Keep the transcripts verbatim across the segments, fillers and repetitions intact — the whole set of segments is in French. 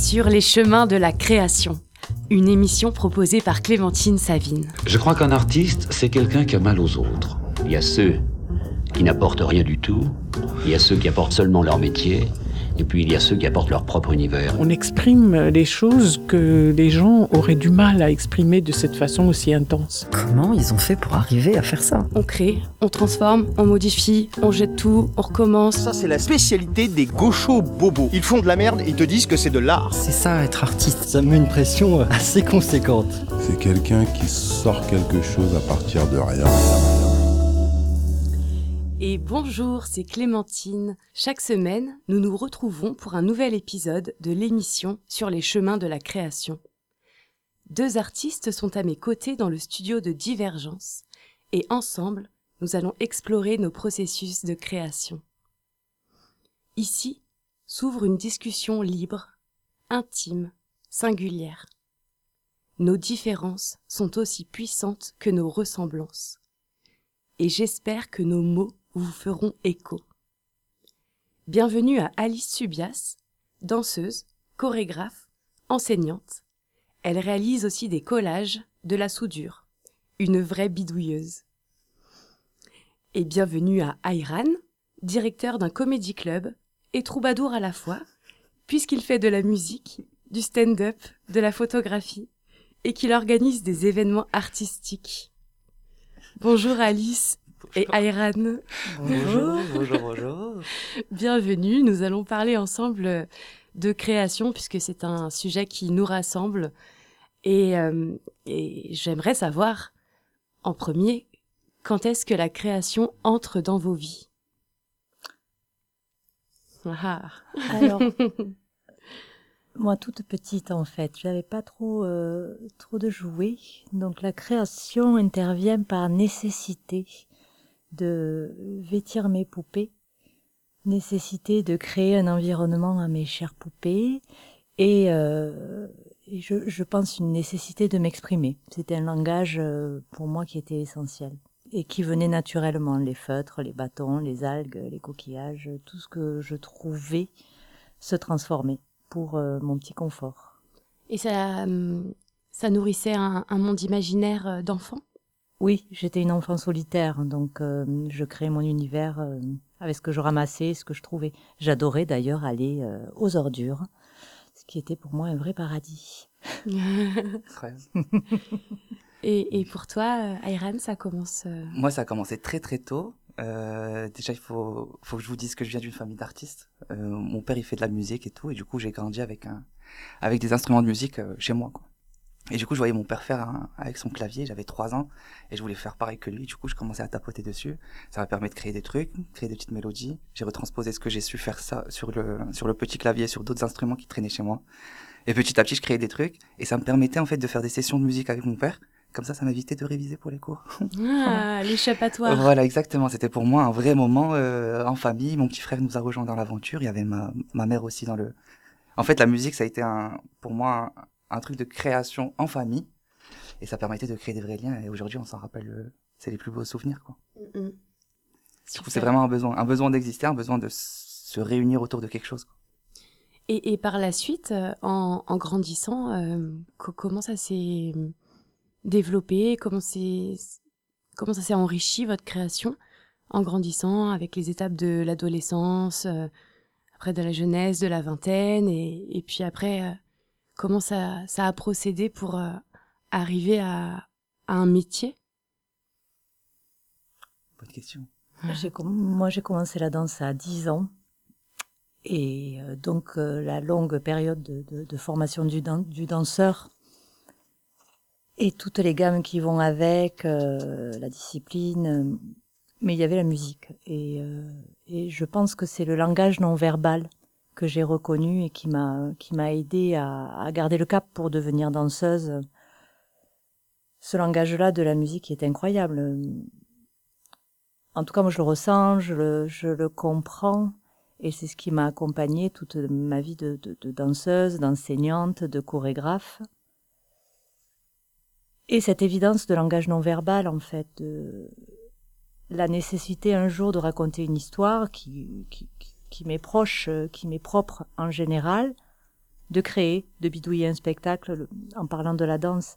Sur les chemins de la création, une émission proposée par Clémentine Savine. Je crois qu'un artiste, c'est quelqu'un qui a mal aux autres. Il y a ceux qui n'apportent rien du tout, il y a ceux qui apportent seulement leur métier, et puis il y a ceux qui apportent leur propre univers. On exprime les choses que les gens auraient du mal à exprimer de cette façon aussi intense. Comment ils ont fait pour arriver à faire ça ? On crée, on transforme, on modifie, on jette tout, on recommence. Ça, c'est la spécialité des gauchos bobos. Ils font de la merde et ils te disent que c'est de l'art. C'est ça, être artiste. Ça me met une pression assez conséquente. C'est quelqu'un qui sort quelque chose à partir de rien. Et bonjour, c'est Clémentine. Chaque semaine, nous nous retrouvons pour un nouvel épisode de l'émission Sur les chemins de la création. Deux artistes sont à mes côtés dans le studio de Divergence et ensemble, nous allons explorer nos processus de création. Ici s'ouvre une discussion libre, intime, singulière. Nos différences sont aussi puissantes que nos ressemblances. Et j'espère que nos mots vous feront écho. Bienvenue à Alice Subias, danseuse, chorégraphe, enseignante. Elle réalise aussi des collages, de la soudure, une vraie bidouilleuse. Et bienvenue à Ayran, directeur d'un comédie club et troubadour à la fois, puisqu'il fait de la musique, du stand-up, de la photographie et qu'il organise des événements artistiques. Bonjour Alice. Et Ayran. Bonjour, bonjour, bonjour. Bienvenue, nous allons parler ensemble de création puisque c'est un sujet qui nous rassemble. Et, euh, et j'aimerais savoir, en premier, quand est-ce que la création entre dans vos vies ? Ah. Alors, moi toute petite en fait, j'avais pas trop, euh, trop de jouets, donc la création intervient par nécessité de vêtir mes poupées, nécessité de créer un environnement à mes chères poupées et, euh, et je, je pense une nécessité de m'exprimer. C'était un langage euh, pour moi qui était essentiel et qui venait naturellement, les feutres, les bâtons, les algues, les coquillages, tout ce que je trouvais se transformer pour euh, mon petit confort. Et ça, ça nourrissait un, un monde imaginaire d'enfant ? Oui, j'étais une enfant solitaire, donc euh, je créais mon univers euh, avec ce que je ramassais, ce que je trouvais. J'adorais d'ailleurs aller euh, aux ordures, ce qui était pour moi un vrai paradis. et, et pour toi, Ayran, ça commence euh... Moi, ça a commencé très très tôt. Euh, déjà, il faut, faut que je vous dise que je viens d'une famille d'artistes. Euh, mon père, il fait de la musique et tout, et du coup, j'ai grandi avec, un, avec des instruments de musique euh, chez moi, quoi. Et du coup, je voyais mon père faire un, avec son clavier, j'avais trois ans, et je voulais faire pareil que lui. Du coup, je commençais à tapoter dessus. Ça m'a permis de créer des trucs, créer des petites mélodies. J'ai retransposé ce que j'ai su faire ça sur le, sur le petit clavier, sur d'autres instruments qui traînaient chez moi. Et petit à petit, je créais des trucs, et ça me permettait en fait de faire des sessions de musique avec mon père. Comme ça, ça m'évitait de réviser pour les cours. Ah, l'échappatoire. Voilà, exactement. C'était pour moi un vrai moment euh, en famille. Mon petit frère nous a rejoints dans l'aventure. Il y avait ma, ma mère aussi dans le... En fait, la musique, ça a été un, pour moi un, un truc de création en famille. Et ça permettait de créer des vrais liens. Et aujourd'hui, on s'en rappelle. Euh, c'est les plus beaux souvenirs, quoi. Mm-hmm. Du coup, c'est vraiment un besoin, un besoin d'exister, un besoin de se réunir autour de quelque chose, quoi. Et, et par la suite, euh, en, en grandissant, euh, co- comment ça s'est développé, comment, c'est, comment ça s'est enrichi votre création en grandissant avec les étapes de l'adolescence, euh, après de la jeunesse, de la vingtaine, et, et puis après, euh, comment ça, ça a procédé pour euh, arriver à, à un métier ? Bonne question. J'ai com- moi, j'ai commencé la danse à dix ans. Et euh, donc, euh, la longue période de, de, de formation du, dan- du danseur et toutes les gammes qui vont avec, euh, la discipline, euh, mais il y avait la musique. Et, euh, et je pense que c'est le langage non verbal que j'ai reconnu et qui m'a, qui m'a aidé à, à garder le cap pour devenir danseuse. Ce langage-là de la musique est incroyable. En tout cas, moi, je le ressens, je le, je le comprends. Et c'est ce qui m'a accompagnée toute ma vie de, de, de danseuse, d'enseignante, de chorégraphe. Et cette évidence de langage non verbal, en fait, de la nécessité un jour de raconter une histoire qui, qui, qui m'est proche, qui m'est propre en général, de créer, de bidouiller un spectacle le, en parlant de la danse.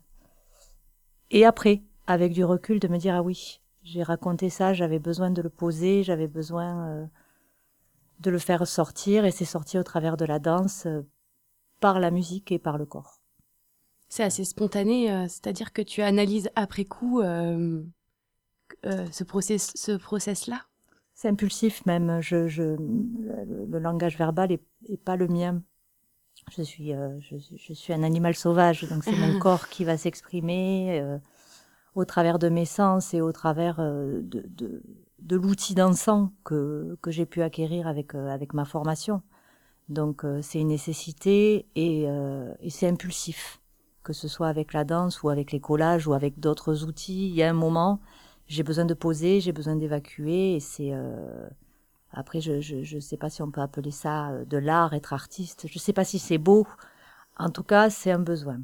Et après, avec du recul, de me dire, ah oui, j'ai raconté ça, j'avais besoin de le poser, j'avais besoin euh, de le faire sortir, et c'est sorti au travers de la danse, euh, par la musique et par le corps. C'est assez spontané, euh, c'est-à-dire que tu analyses après coup euh, euh, ce process, ce process-là. C'est impulsif même. Je, je, le, le langage verbal est, est pas le mien. Je suis, euh, je, je suis un animal sauvage, donc c'est mon corps qui va s'exprimer euh, au travers de mes sens et au travers euh, de, de, de l'outil dansant que, que j'ai pu acquérir avec, euh, avec ma formation. Donc euh, c'est une nécessité et, euh, et c'est impulsif, que ce soit avec la danse ou avec les collages ou avec d'autres outils. Il y a un moment, j'ai besoin de poser, j'ai besoin d'évacuer et c'est... Euh, après, je je je sais pas si on peut appeler ça de l'art, être artiste. Je sais pas si c'est beau. En tout cas, c'est un besoin.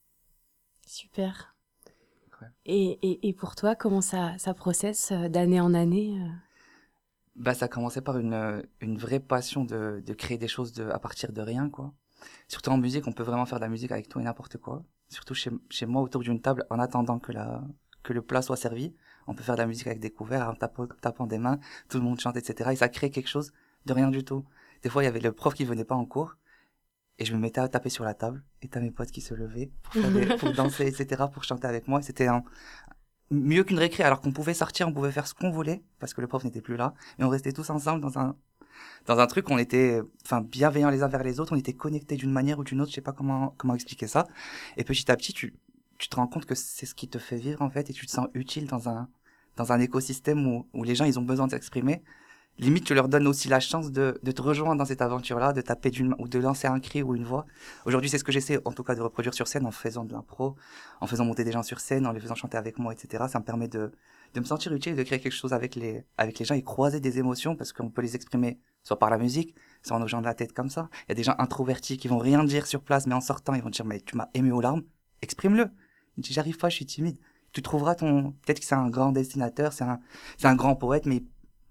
Super. Ouais. Et, et, et pour toi, comment ça, ça processe d'année en année? Bah, ça a commencé par une, une vraie passion de, de créer des choses de, à partir de rien, quoi. Surtout en musique, on peut vraiment faire de la musique avec tout et n'importe quoi. Surtout chez, chez moi, autour d'une table, en attendant que, la, que le plat soit servi. On peut faire de la musique avec des couverts, en tapant, tapant des mains, tout le monde chante, et cetera. Et ça crée quelque chose de rien du tout. Des fois, il y avait le prof qui venait pas en cours, et je me mettais à taper sur la table, et t'as mes potes qui se levaient pour, faire des, pour danser, et cetera, pour chanter avec moi. Et c'était un, mieux qu'une récré, alors qu'on pouvait sortir, on pouvait faire ce qu'on voulait, parce que le prof n'était plus là, mais on restait tous ensemble dans un, dans un truc, on était, enfin, bienveillants les uns vers les autres, on était connectés d'une manière ou d'une autre, je sais pas comment, comment expliquer ça. Et petit à petit, tu, tu te rends compte que c'est ce qui te fait vivre, en fait, et tu te sens utile dans un, dans un écosystème où, où les gens, ils ont besoin de s'exprimer. Limite, tu leur donnes aussi la chance de, de te rejoindre dans cette aventure-là, de taper d'une, ou de lancer un cri ou une voix. Aujourd'hui, c'est ce que j'essaie, en tout cas, de reproduire sur scène en faisant de l'impro, en faisant monter des gens sur scène, en les faisant chanter avec moi, et cetera. Ça me permet de, de me sentir utile, de créer quelque chose avec les, avec les gens et croiser des émotions parce qu'on peut les exprimer soit par la musique, soit en hochant de la tête comme ça. Il y a des gens introvertis qui vont rien dire sur place, mais en sortant, ils vont dire, mais tu m'as ému aux larmes, exprime-le. Je dis, j'arrive pas, je suis timide. Tu trouveras ton, peut-être que c'est un grand dessinateur, c'est un, c'est un grand poète, mais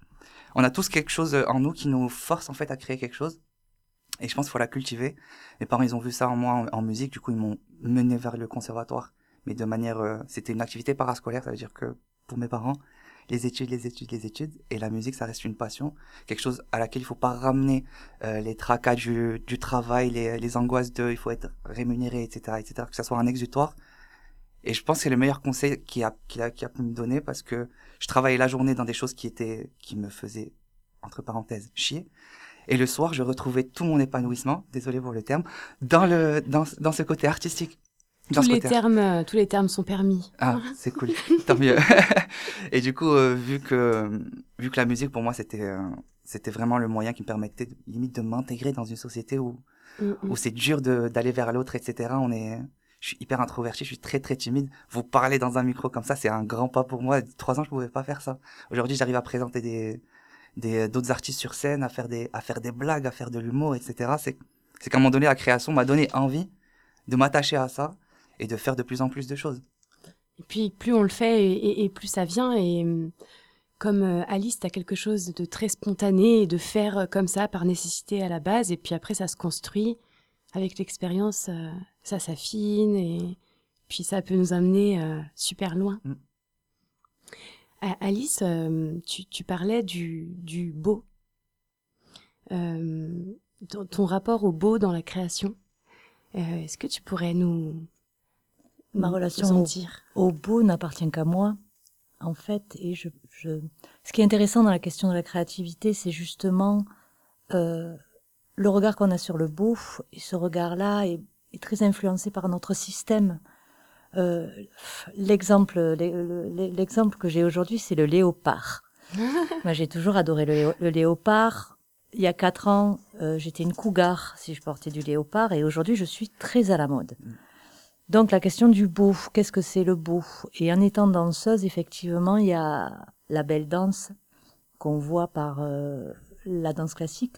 on a tous quelque chose en nous qui nous force, en fait, à créer quelque chose. Et je pense qu'il faut la cultiver. Mes parents, ils ont vu ça en moi, en, en musique, du coup, ils m'ont mené vers le conservatoire. Mais de manière, euh, c'était une activité parascolaire, ça veut dire que, pour mes parents, les études, les études, les études, et la musique, ça reste une passion, quelque chose à laquelle il faut pas ramener euh, les tracas du, du travail, les, les angoisses de, il faut être rémunéré, et cetera, et cetera, que ça soit un exutoire. Et je pense que c'est le meilleur conseil qu'il a, qu'il a, qu'il a pu me donner parce que je travaillais la journée dans des choses qui étaient, qui me faisaient, entre parenthèses, chier. Et le soir, je retrouvais tout mon épanouissement, désolé pour le terme, dans le, dans, dans ce côté artistique. Tous les termes, euh, tous les termes sont permis. Ah, c'est cool. Tant mieux. Et du coup, euh, vu que, vu que la musique, pour moi, c'était, euh, c'était vraiment le moyen qui me permettait de, limite de m'intégrer dans une société où, mm-hmm. où c'est dur de, d'aller vers l'autre, et cetera. On est, je suis hyper introverti, je suis très très timide. Vous parler dans un micro comme ça, c'est un grand pas pour moi. Trois ans, je pouvais pas faire ça. Aujourd'hui, j'arrive à présenter des, des, d'autres artistes sur scène, à faire des, à faire des blagues, à faire de l'humour, et cetera. C'est, c'est qu'à un moment donné, la création m'a donné envie de m'attacher à ça et de faire de plus en plus de choses. Et puis, plus on le fait et, et, et plus ça vient. Et comme euh, Alice, t'as quelque chose de très spontané et de faire comme ça par nécessité à la base. Et puis après, ça se construit. Avec l'expérience, euh, ça s'affine et puis ça peut nous amener euh, super loin. Mm. Euh, Alice, euh, tu, tu parlais du, du beau. Euh, ton, ton rapport au beau dans la création. Euh, est-ce que tu pourrais nous... Ma relation au, au beau n'appartient qu'à moi, en fait. Et je, je... ce qui est intéressant dans la question de la créativité, c'est justement... Euh, le regard qu'on a sur le beau, et ce regard-là est, est très influencé par notre système. Euh, l'exemple, l'exemple que j'ai aujourd'hui, c'est le léopard. Moi, j'ai toujours adoré le, le léopard. Il y a quatre ans, euh, j'étais une cougar si je portais du léopard, et aujourd'hui, je suis très à la mode. Donc, la question du beau, qu'est-ce que c'est le beau? Et en étant danseuse, effectivement, il y a la belle danse qu'on voit par euh, la danse classique.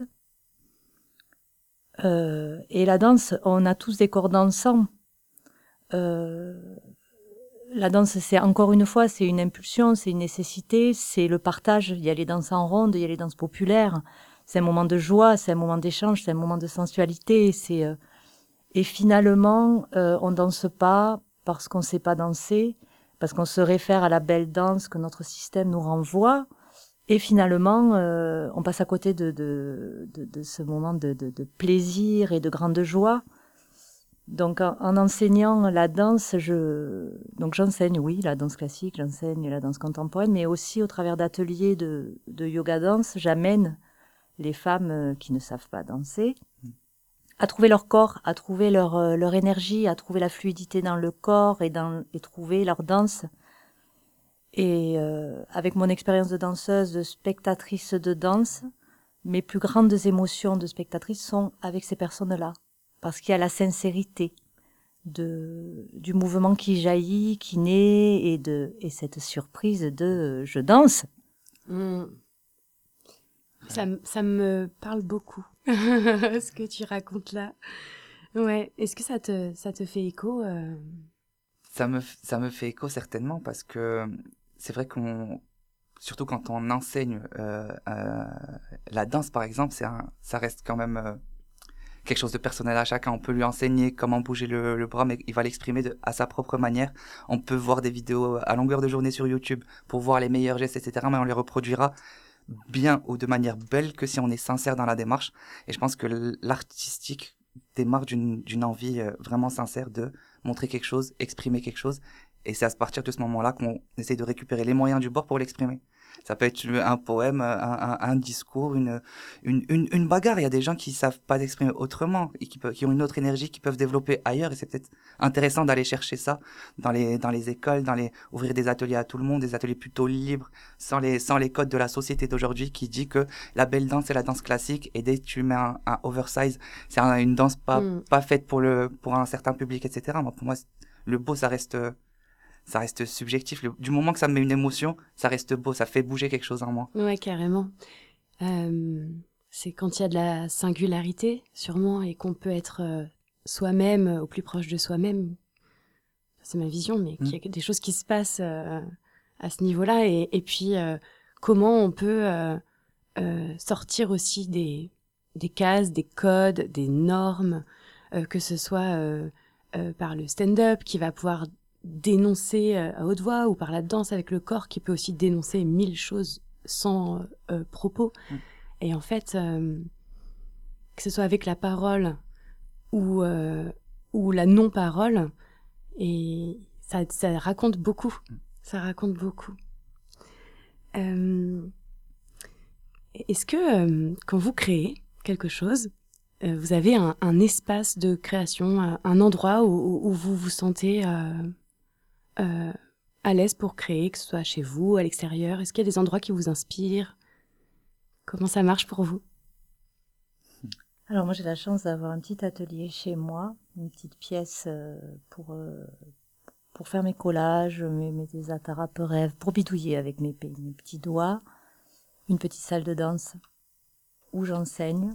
Euh, et la danse, on a tous des corps dansants. Euh, la danse, c'est encore une fois, c'est une impulsion, c'est une nécessité, c'est le partage. Il y a les danses en ronde, il y a les danses populaires. C'est un moment de joie, c'est un moment d'échange, c'est un moment de sensualité. C'est, euh, Et finalement, euh, on danse pas parce qu'on sait pas danser, parce qu'on se réfère à la belle danse que notre système nous renvoie. Et finalement, euh, on passe à côté de, de, de, de ce moment de, de, de plaisir et de grande joie. Donc, en, en enseignant la danse, je, donc j'enseigne, oui, la danse classique, j'enseigne la danse contemporaine, mais aussi au travers d'ateliers de, de yoga danse, j'amène les femmes qui ne savent pas danser à trouver leur corps, à trouver leur, leur énergie, à trouver la fluidité dans le corps et, dans, et trouver leur danse. Et euh, avec mon expérience de danseuse, de spectatrice de danse, mes plus grandes émotions de spectatrice sont avec ces personnes-là. Parce qu'il y a la sincérité de, du mouvement qui jaillit, qui naît, et, de, et cette surprise de euh, « je danse mmh. ». Ça, ça me parle beaucoup, ce que tu racontes là. Ouais. Est-ce que ça te, ça te fait écho euh... ça, me, ça me fait écho certainement, parce que c'est vrai qu'on, surtout quand on enseigne euh, euh, la danse par exemple, c'est un, ça reste quand même euh, quelque chose de personnel à chacun. On peut lui enseigner comment bouger le, le bras, mais il va l'exprimer de, à sa propre manière. On peut voir des vidéos à longueur de journée sur YouTube pour voir les meilleurs gestes, et cetera. Mais on les reproduira bien ou de manière belle que si on est sincère dans la démarche. Et je pense que l'artistique démarre d'une, d'une envie euh, vraiment sincère de montrer quelque chose, exprimer quelque chose. Et c'est à partir de ce moment-là qu'on essaie de récupérer les moyens du bord pour l'exprimer. Ça peut être un poème, un, un, un discours, une, une, une, une bagarre. Il y a des gens qui savent pas s'exprimer autrement et qui, peuvent, qui ont une autre énergie, qui peuvent développer ailleurs. Et c'est peut-être intéressant d'aller chercher ça dans les, dans les écoles, dans les, ouvrir des ateliers à tout le monde, des ateliers plutôt libres, sans les, sans les codes de la société d'aujourd'hui qui dit que la belle danse, c'est la danse classique. Et dès que tu mets un, un oversize, c'est un, une danse pas, mm. pas faite pour le, pour un certain public, et cetera. Moi, pour moi, le beau, ça reste, ça reste subjectif. Le, du moment que ça me met une émotion, ça reste beau, ça fait bouger quelque chose en moi. Ouais, carrément. Euh, c'est quand il y a de la singularité, sûrement, et qu'on peut être euh, soi-même, au plus proche de soi-même. C'est ma vision, mais mmh. qu'il y a des choses qui se passent euh, à ce niveau-là. Et, et puis, euh, comment on peut euh, euh, sortir aussi des, des cases, des codes, des normes, euh, que ce soit euh, euh, par le stand-up qui va pouvoir dénoncer euh, à haute voix, ou par la danse avec le corps qui peut aussi dénoncer mille choses sans euh, propos. Mmh. Et en fait, euh, que ce soit avec la parole ou, euh, ou la non-parole, et ça, ça raconte beaucoup. Mmh. Ça raconte beaucoup. Euh, est-ce que euh, quand vous créez quelque chose, euh, vous avez un, un espace de création, un endroit où, où vous vous sentez euh, euh, à l'aise pour créer, que ce soit chez vous, à l'extérieur? Est-ce qu'il y a des endroits qui vous inspirent? Comment ça marche pour vous? Alors moi j'ai la chance d'avoir un petit atelier chez moi, une petite pièce euh, pour, euh, pour faire mes collages, mes, mes des attarapes rêves, pour bidouiller avec mes, mes petits doigts, une petite salle de danse où j'enseigne.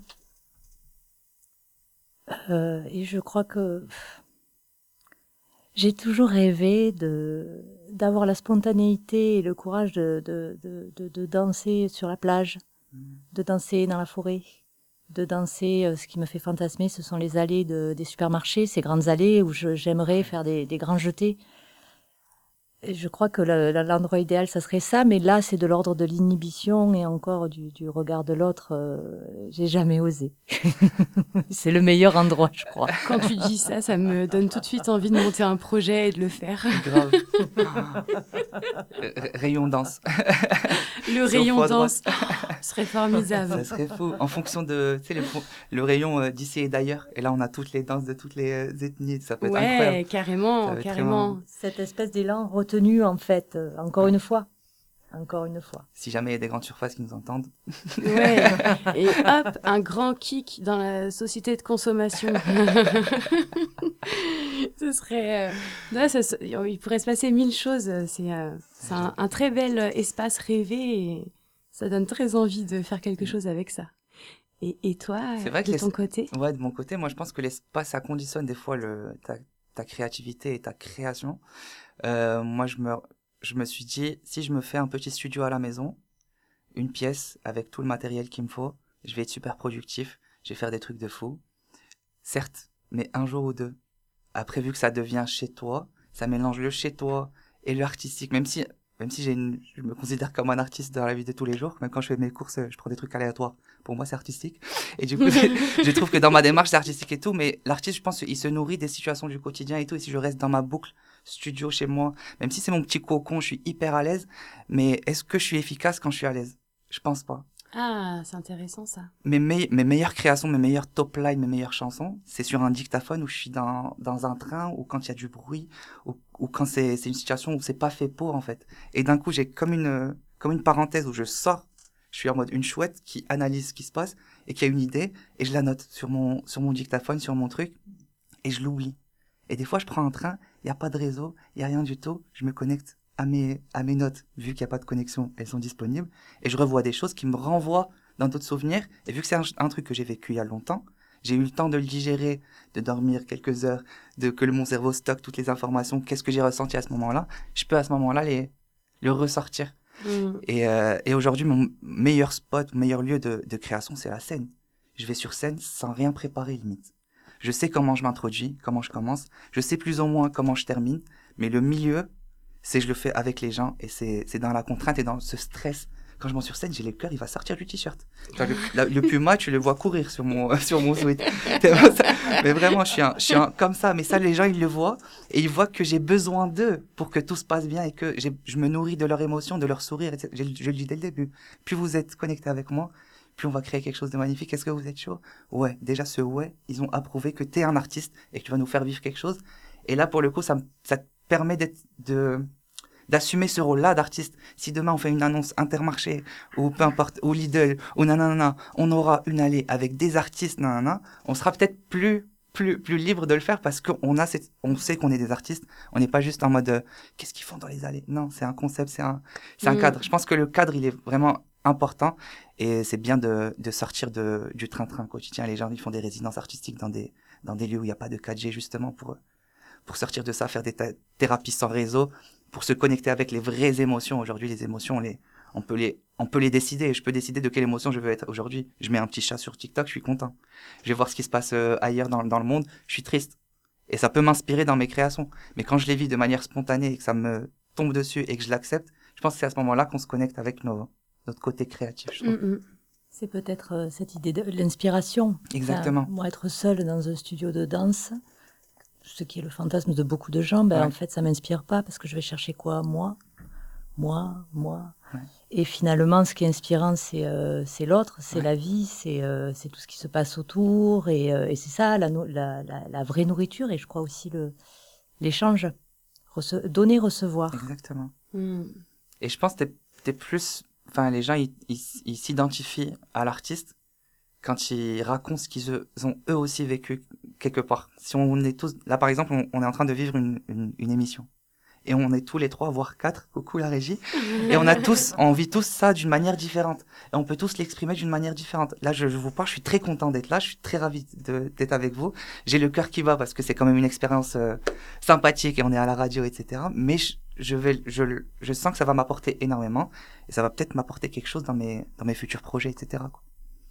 Euh, et je crois que pff, j'ai toujours rêvé de d'avoir la spontanéité et le courage de, de, de, de, de danser sur la plage, de danser dans la forêt, de danser. Ce qui me fait fantasmer, ce sont les allées de, des supermarchés, ces grandes allées où je, j'aimerais faire des, des grands jetés. Et je crois que le, l'endroit idéal, ça serait ça, mais là, c'est de l'ordre de l'inhibition et encore du, du regard de l'autre. Euh, j'ai jamais osé. C'est le meilleur endroit, je crois. Quand tu dis ça, ça me donne tout de suite envie de monter un projet et de le faire. Grave. Rayon danse. Le rayon danse serait formidable. Ça serait fou. En fonction de, tu sais, le, le rayon euh, d'ici et d'ailleurs. Et là, on a toutes les danses de toutes les euh, ethnies. Ça peut être ouais, incroyable. Ouais, carrément, carrément. Vraiment... Cette espèce d'élan retenu, en fait, euh, encore une fois. Encore une fois. Si jamais il y a des grandes surfaces qui nous entendent. Ouais. Et hop, un grand kick dans la société de consommation. Ce serait... Euh... Là, ça, il pourrait se passer mille choses. C'est, euh, c'est un, un très bel espace rêvé et ça donne très envie de faire quelque chose avec ça. Et, et toi, c'est vrai de que ton les... côté? Ouais, de mon côté, moi je pense que l'espace, ça conditionne des fois le, ta, ta créativité et ta création. Euh, moi, je me... Je me suis dit, si je me fais un petit studio à la maison, une pièce avec tout le matériel qu'il me faut, je vais être super productif, je vais faire des trucs de fou. Certes, mais un jour ou deux. Après, vu que ça devient chez toi, ça mélange le chez toi et le artistique, même si, même si j'ai une, je me considère comme un artiste dans la vie de tous les jours, même quand je fais mes courses, je prends des trucs aléatoires. Pour moi, c'est artistique. Et du coup, je trouve que dans ma démarche, c'est artistique et tout, mais l'artiste, je pense, il se nourrit des situations du quotidien et tout. Et si je reste dans ma boucle studio chez moi, même si c'est mon petit cocon, je suis hyper à l'aise, mais est-ce que je suis efficace quand je suis à l'aise? Je pense pas. Ah, c'est intéressant ça. Mes, me- mes meilleures créations, mes meilleures top lines, mes meilleures chansons, c'est sur un dictaphone où je suis dans, dans un train, ou quand il y a du bruit, ou, ou quand c'est, c'est une situation où c'est pas fait pour, en fait. Et d'un coup, j'ai comme une, comme une parenthèse où je sors, je suis en mode une chouette qui analyse ce qui se passe et qui a une idée, et je la note sur mon, sur mon dictaphone, sur mon truc, et je l'oublie. Et des fois, je prends un train, il y a pas de réseau, il y a rien du tout, je me connecte à mes, à mes notes, vu qu'il n'y a pas de connexion, elles sont disponibles, et je revois des choses qui me renvoient dans d'autres souvenirs, et vu que c'est un, un truc que j'ai vécu il y a longtemps, j'ai eu le temps de le digérer, de dormir quelques heures, de que le, mon cerveau stocke toutes les informations, qu'est-ce que j'ai ressenti à ce moment-là, je peux à ce moment-là les, le ressortir. Mm. Et, euh, et aujourd'hui, mon meilleur spot, meilleur lieu de, de création, c'est la scène. Je vais sur scène sans rien préparer, limite. Je sais comment je m'introduis, comment je commence, je sais plus ou moins comment je termine, mais le milieu, c'est je le fais avec les gens, et c'est, c'est dans la contrainte et dans ce stress. Quand je monte sur scène, j'ai le cœur, il va sortir du t-shirt. Genre, le, la, le puma, tu le vois courir sur mon, sur mon sweat. Mais vraiment, je suis, un, je suis un, comme ça. Mais ça, les gens, ils le voient, et ils voient que j'ai besoin d'eux pour que tout se passe bien, et que j'ai, je me nourris de leurs émotions, de leur sourire, et cetera. Je, je le dis dès le début. Plus vous êtes connectés avec moi, plus on va créer quelque chose de magnifique. Est-ce que vous êtes chaud? Ouais. Déjà, ce ouais, ils ont approuvé que t'es un artiste, et que tu vas nous faire vivre quelque chose. Et là, pour le coup, ça, ça te permet d'être, de, d'assumer ce rôle-là d'artiste. Si demain on fait une annonce Intermarché, ou peu importe, ou Lidl, ou nanana, on aura une allée avec des artistes, nanana, on sera peut-être plus, plus, plus libre de le faire parce qu'on a cette, on sait qu'on est des artistes. On n'est pas juste en mode, euh, qu'est-ce qu'ils font dans les allées? Non, c'est un concept, c'est un, c'est un Mm. cadre. Je pense que le cadre, il est vraiment important, et c'est bien de, de sortir de, du train-train quotidien. Les gens, ils font des résidences artistiques dans des, dans des lieux où il n'y a pas de quatre G, justement, pour, pour sortir de ça, faire des ta- thérapies sans réseau, pour se connecter avec les vraies émotions. Aujourd'hui, les émotions, on les, on peut les, on peut les décider. Je peux décider de quelle émotion je veux être aujourd'hui. Je mets un petit chat sur TikTok, je suis content. Je vais voir ce qui se passe euh, ailleurs dans, dans le monde, je suis triste. Et ça peut m'inspirer dans mes créations. Mais quand je les vis de manière spontanée et que ça me tombe dessus et que je l'accepte, je pense que c'est à ce moment-là qu'on se connecte avec nos, notre côté créatif, je trouve. Mm, mm. C'est peut-être euh, cette idée de l'inspiration. Exactement. Enfin, moi, être seule dans un studio de danse, ce qui est le fantasme de beaucoup de gens, ben, Ouais. en fait, ça m'inspire pas parce que je vais chercher quoi? Moi, moi, moi. Ouais. Et finalement, ce qui est inspirant, c'est euh, c'est l'autre, c'est Ouais. la vie, c'est euh, c'est tout ce qui se passe autour. Et, euh, et c'est ça, la, no- la, la, la vraie nourriture. Et je crois aussi le l'échange. Rece- donner, recevoir. Exactement. Mm. Et je pense que t'es, t'es plus, enfin, les gens, ils, ils, ils s'identifient à l'artiste quand ils racontent ce qu'ils eux- ont eux aussi vécu quelque part. Si on est tous, là, par exemple, on, on est en train de vivre une, une, une émission. Et on est tous les trois, voire quatre, coucou la régie. Et on a tous, on vit tous ça d'une manière différente. Et on peut tous l'exprimer d'une manière différente. Là, je, je vous parle, je suis très content d'être là, je suis très ravi de, d'être avec vous. J'ai le cœur qui bat parce que c'est quand même une expérience euh, sympathique et on est à la radio, et cetera. Mais je, je vais, je, je sens que ça va m'apporter énormément et ça va peut-être m'apporter quelque chose dans mes, dans mes futurs projets, et cetera, quoi.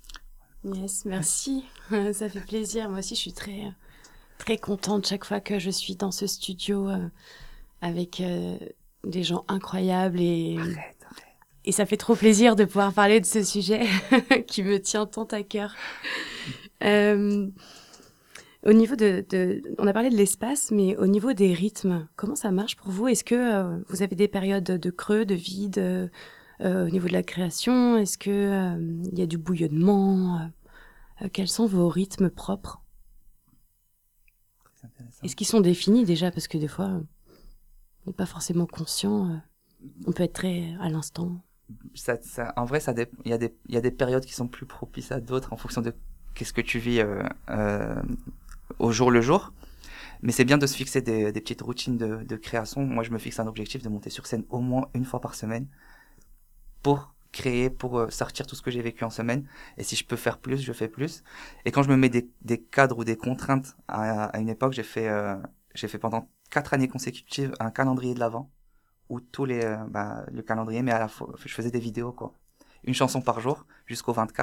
Yes, merci. Ça fait plaisir. Moi aussi, je suis très, très contente chaque fois que je suis dans ce studio euh, avec euh, des gens incroyables et, Arrête, arrête. et ça fait trop plaisir de pouvoir parler de ce sujet qui me tient tant à cœur. Euh, au niveau de, de, on a parlé de l'espace, mais au niveau des rythmes, comment ça marche pour vous? Est-ce que euh, vous avez des périodes de creux, de vide euh, euh, au niveau de la création? Est-ce que euh, il y a du bouillonnement? euh, Quels sont vos rythmes propres? C'est intéressant. Est-ce qu'ils sont définis déjà? Parce que des fois, euh, on n'est pas forcément conscient. euh, on peut être très à l'instant. Ça, ça, en vrai, ça dé- il y a des, il y a des périodes qui sont plus propices à d'autres en fonction de qu'est-ce que tu vis euh, euh, au jour le jour. Mais c'est bien de se fixer des, des petites routines de, de création. Moi, je me fixe un objectif de monter sur scène au moins une fois par semaine pour créer, pour euh, sortir tout ce que j'ai vécu en semaine. Et si je peux faire plus, je fais plus. Et quand je me mets des, des cadres ou des contraintes, à, à une époque, j'ai fait, euh, j'ai fait pendant quatre années consécutives un calendrier de l'Avent où tous les, euh, bah, le calendrier, mais à la fois, je faisais des vidéos, quoi. Une chanson par jour jusqu'au vingt-quatre.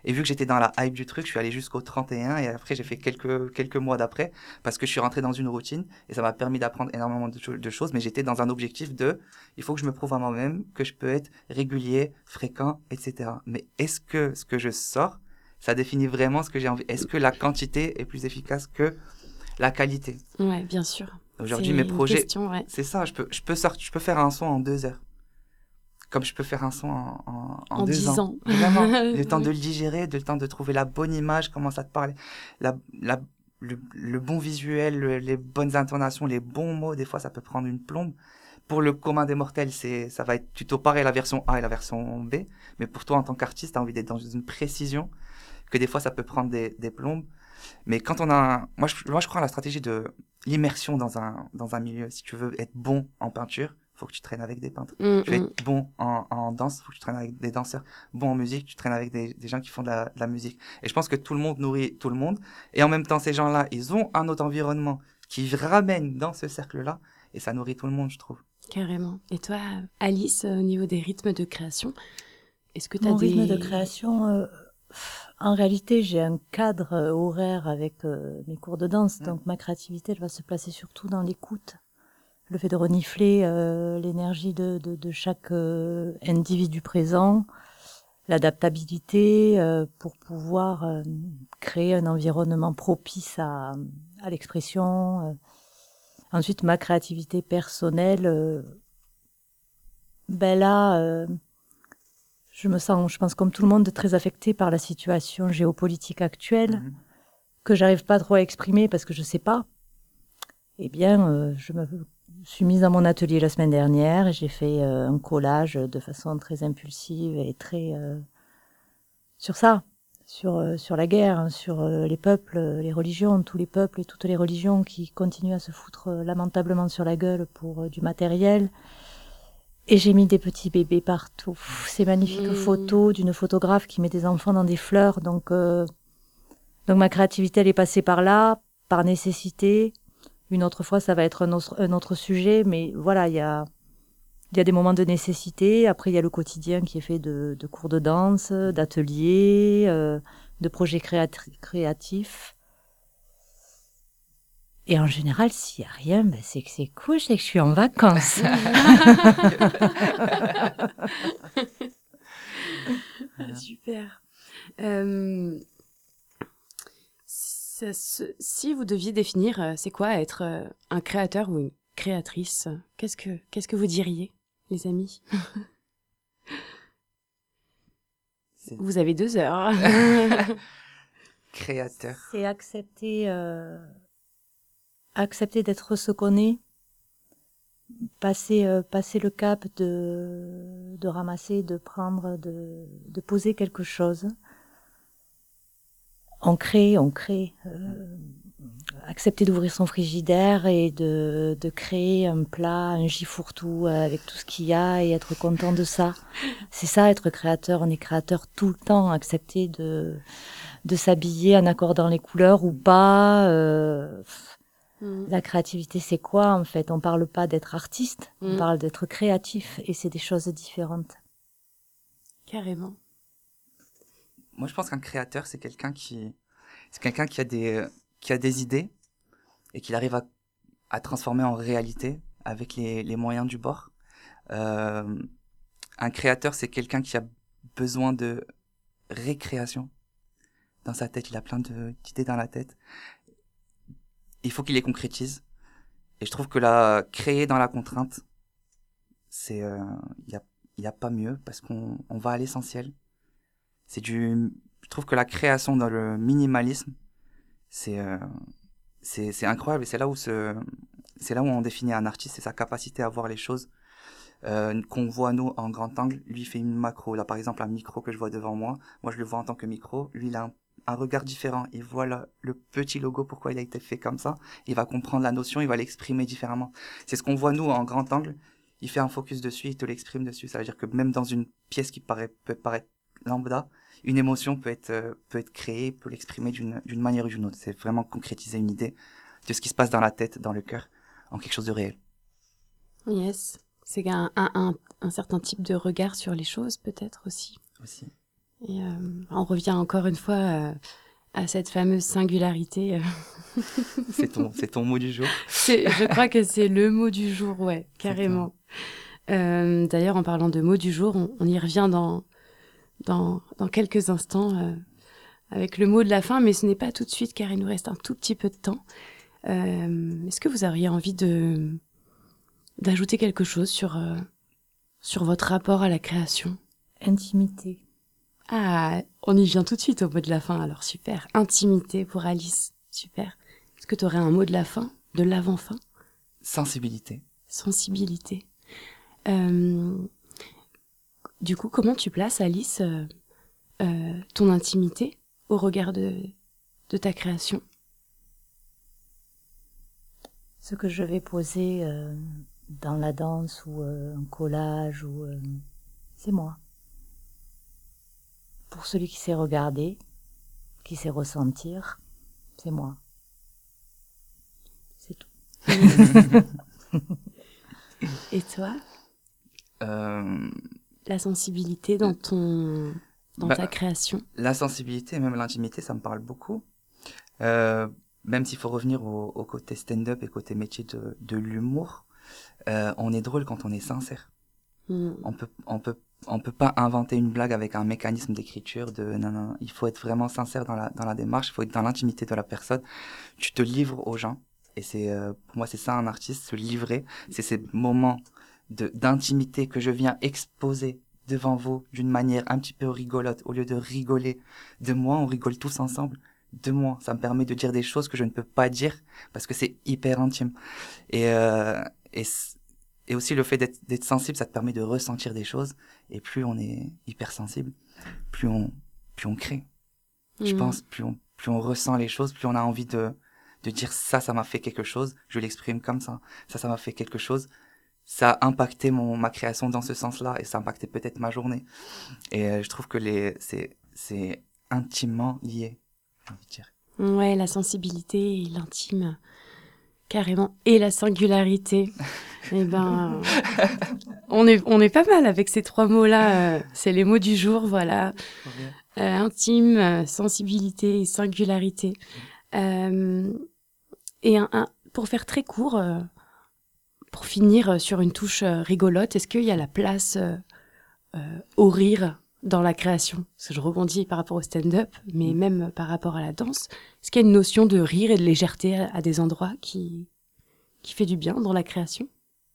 Et vu que j'étais dans la hype du truc, je suis allé jusqu'au trente et un et après j'ai fait quelques quelques mois d'après parce que je suis rentré dans une routine et ça m'a permis d'apprendre énormément de, cho- de choses. Mais j'étais dans un objectif de, il faut que je me prouve à moi-même que je peux être régulier, fréquent, et cetera. Mais est-ce que ce que je sors, ça définit vraiment ce que j'ai envie? Est-ce que la quantité est plus efficace que la qualité? Ouais, bien sûr. Aujourd'hui, C'est mes une projets, question, ouais. c'est ça. Je peux je peux sortir, je peux faire un son en deux heures. Comme je peux faire un son en, en, en En deux dix ans. ans. Vraiment. Le temps Oui. de le digérer, de le temps de trouver la bonne image, comment ça te parle, la, la, le, le bon visuel, le- les bonnes intonations, les bons mots. Des fois, ça peut prendre une plombe. Pour le commun des mortels, c'est, ça va être tuto pareil, la version A et la version B. Mais pour toi, en tant qu'artiste, t'as envie d'être dans une précision que des fois, ça peut prendre des, des plombes. Mais quand on a un... moi, je, moi, je crois à la stratégie de l'immersion dans un, dans un milieu. Si tu veux être bon en peinture, faut que tu traînes avec des peintres. Mm, Tu veux mm. être bon en, en danse, faut que tu traînes avec des danseurs. Bon en musique, tu traînes avec des, des gens qui font de la, de la musique. Et je pense que tout le monde nourrit tout le monde. Et en même temps, ces gens-là, ils ont un autre environnement qui ramène dans ce cercle-là. Et ça nourrit tout le monde, je trouve. Carrément. Et toi, Alice, au niveau des rythmes de création, est-ce que tu as Mon des... rythme de création, euh, en réalité, j'ai un cadre euh, horaire avec euh, mes cours de danse, Mm. donc ma créativité, elle va se placer surtout dans l'écoute. Le fait de renifler euh, l'énergie de, de, de chaque euh, individu présent, l'adaptabilité euh, pour pouvoir euh, créer un environnement propice à, à l'expression. euh. Ensuite, ma créativité personnelle, euh, ben là, euh, je me sens, je pense comme tout le monde, très affectée par la situation géopolitique actuelle, Mhm. que j'arrive pas trop à exprimer parce que je sais pas. Eh bien, euh, je me suis mise dans mon atelier la semaine dernière et j'ai fait euh, un collage de façon très impulsive et très euh, sur ça, sur euh, sur la guerre, hein, sur euh, les peuples, euh, les religions, tous les peuples et toutes les religions qui continuent à se foutre euh, lamentablement sur la gueule pour euh, du matériel. Et j'ai mis des petits bébés partout. Ces magnifiques Mmh. photos d'une photographe qui met des enfants dans des fleurs. Donc, euh, donc ma créativité, elle est passée par là, par nécessité. Une autre fois, ça va être un autre, un autre sujet. Mais voilà, il y a, il y a des moments de nécessité. Après, il y a le quotidien qui est fait de, de cours de danse, d'ateliers, euh, de projets créati- créatifs. Et en général, s'il n'y a rien, ben c'est que c'est cool, c'est que je suis en vacances. Super. Euh, ça se- si vous deviez définir, euh, c'est quoi être euh, un créateur ou une créatrice, qu'est-ce que, qu'est-ce que vous diriez, les amis? C'est Vous avez deux heures. créateur. C'est accepter, euh, accepter d'être ce qu'on est, passer, euh, passer le cap de, de ramasser, de prendre, de, de poser quelque chose. On crée, on crée. Euh, accepter d'ouvrir son frigidaire et de, de créer un plat, un gifourtou avec tout ce qu'il y a et être content de ça. C'est ça, être créateur. On est créateur tout le temps. Accepter de, de s'habiller en accordant les couleurs ou pas. Euh, Mm. la créativité, c'est quoi en fait? On parle pas d'être artiste, on Mm. parle d'être créatif et c'est des choses différentes. Carrément. Moi, je pense qu'un créateur, c'est quelqu'un qui, c'est quelqu'un qui a des, qui a des idées et qui arrive à, à transformer en réalité avec les, les moyens du bord. Euh, un créateur, c'est quelqu'un qui a besoin de récréation dans sa tête. Il a plein de, d'idées dans la tête. Il faut qu'il les concrétise. Et je trouve que la créer dans la contrainte, c'est, il euh, y a, y a pas mieux parce qu'on, on va à l'essentiel. C'est du, je trouve que la création dans le minimalisme, c'est, euh, c'est, c'est incroyable. Et c'est là où se, c'est là où on définit un artiste, c'est sa capacité à voir les choses, euh, qu'on voit nous en grand angle. Lui, il fait une macro. Là, par exemple, un micro que je vois devant moi. Moi, je le vois en tant que micro. Lui, il a un, un regard différent. Il voit le, le petit logo, pourquoi il a été fait comme ça. Il va comprendre la notion, il va l'exprimer différemment. C'est ce qu'on voit nous en grand angle. Il fait un focus dessus, il te l'exprime dessus. Ça veut dire que même dans une pièce qui paraît, peut paraître lambda, une émotion peut être, euh, peut être créée, peut l'exprimer d'une, d'une manière ou d'une autre. C'est vraiment concrétiser une idée de ce qui se passe dans la tête, dans le cœur, en quelque chose de réel. Yes. C'est un, un, un, un certain type de regard sur les choses, peut-être aussi. Aussi. Et euh, on revient encore une fois euh, à cette fameuse singularité. euh. C'est ton, c'est ton mot du jour. C'est, je crois que c'est le mot du jour, ouais, carrément. Euh, d'ailleurs, en parlant de mots du jour, on, on y revient dans, dans, dans quelques instants euh, avec le mot de la fin, mais ce n'est pas tout de suite car il nous reste un tout petit peu de temps. Euh, est-ce que vous auriez envie de, d'ajouter quelque chose sur, euh, sur votre rapport à la création ? Intimité. Ah, on y vient tout de suite au mot de la fin, alors super. Intimité pour Alice, super. Est-ce que tu aurais un mot de la fin, de l'avant-fin ? Sensibilité. Sensibilité. Euh, du coup, comment tu places, Alice, euh, euh, ton intimité au regard de, de ta création ? Ce que je vais poser euh, dans la danse ou euh, un collage, ou euh, c'est moi. Pour celui qui sait regarder, qui sait ressentir, c'est moi. C'est tout. Et toi ? Euh, La sensibilité dans ton, dans bah, ta création ? La sensibilité, même l'intimité, ça me parle beaucoup. Euh, même s'il faut revenir au, au côté stand-up et côté métier de, de l'humour, euh, on est drôle quand on est sincère. mmh. On peut, on peut, on peut pas inventer une blague avec un mécanisme d'écriture de non, non, il faut être vraiment sincère dans la, dans la démarche, il faut être dans l'intimité de la personne. Tu te livres aux gens. Et c'est, euh, pour moi, c'est ça un artiste, se livrer. C'est ces moments de, d'intimité que je viens exposer devant vous d'une manière un petit peu rigolote. Au lieu de rigoler de moi, on rigole tous ensemble de moi. Ça me permet de dire des choses que je ne peux pas dire parce que c'est hyper intime. Et, euh, et, et aussi le fait d'être, d'être sensible, ça te permet de ressentir des choses. Et plus on est hypersensible, plus on, plus on crée. Mmh. Je pense, plus on, plus on ressent les choses, plus on a envie de, de dire ça, ça m'a fait quelque chose. Je l'exprime comme ça. Ça, ça m'a fait quelque chose. Ça a impacté mon, ma création dans ce sens-là et ça a impacté peut-être ma journée. Et euh, je trouve que les, c'est, c'est intimement lié, j'ai envie de dire. Ouais, la sensibilité et l'intime, carrément. Et la singularité. Eh ben, on est, on est pas mal avec ces trois mots-là. Euh, c'est les mots du jour, voilà. Euh, intime, euh, sensibilité et singularité. Euh, et un, un, pour faire très court, euh, pour finir sur une touche euh, rigolote, est-ce qu'il y a la place euh, euh, au rire dans la création ? Parce que je rebondis par rapport au stand-up, mais même par rapport à la danse. Est-ce qu'il y a une notion de rire et de légèreté à, à des endroits qui, qui fait du bien dans la création ?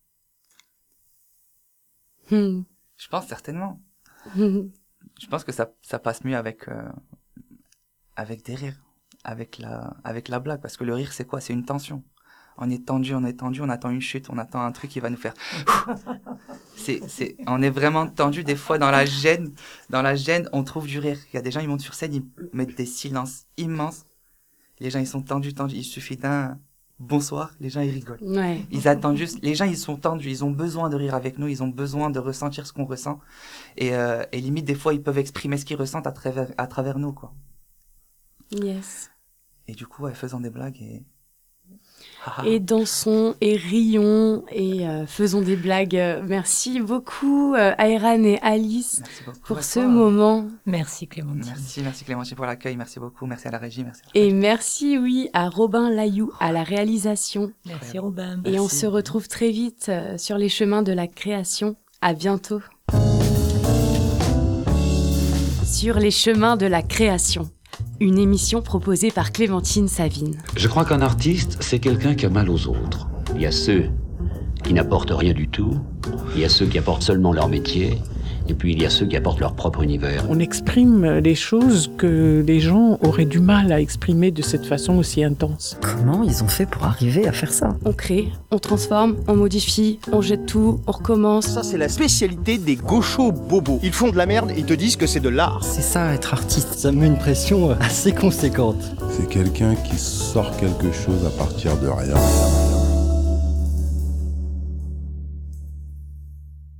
hmm. Je pense certainement. Hmm. Je pense que ça, ça passe mieux avec, euh, avec des rires, avec la, avec la blague. Parce que le rire, c'est quoi ? C'est une tension. On est tendu, on est tendu, on attend une chute, on attend un truc qui va nous faire... c'est, c'est, on est vraiment tendu. Des fois, dans la gêne, dans la gêne, on trouve du rire. Il y a des gens, ils montent sur scène, ils mettent des silences immenses. Les gens, ils sont tendus, tendus. Il suffit d'un bonsoir, les gens, ils rigolent. Ouais. Ils attendent juste... Les gens, ils sont tendus, ils ont besoin de rire avec nous, ils ont besoin de ressentir ce qu'on ressent. Et, euh, et limite, des fois, ils peuvent exprimer ce qu'ils ressentent à travers, à travers nous, quoi. Yes. Et du coup, ouais, faisant des blagues et... Et dansons et rions et euh, faisons des blagues. Merci beaucoup euh, Ayran et Alice pour ce toi. moment. Merci Clémentine. Merci, merci Clémentine pour l'accueil, merci beaucoup, merci à la régie, merci. À la et régie. merci oui à Robin Layou à la réalisation. Merci Robin. Et merci. on se retrouve très vite euh, sur les chemins de la création. À bientôt. Sur les chemins de la création. Une émission proposée par Clémentine Savine. Je crois qu'un artiste, c'est quelqu'un qui a mal aux autres. Il y a ceux qui n'apportent rien du tout, il y a ceux qui apportent seulement leur métier, et puis il y a ceux qui apportent leur propre univers. On exprime les choses que les gens auraient du mal à exprimer de cette façon aussi intense. Comment ils ont fait pour arriver à faire ça ? On crée, on transforme, on modifie, on jette tout, on recommence. Ça, c'est la spécialité des gauchos bobos. Ils font de la merde et ils te disent que c'est de l'art. C'est ça, être artiste. Ça met une pression assez conséquente. C'est quelqu'un qui sort quelque chose à partir de rien.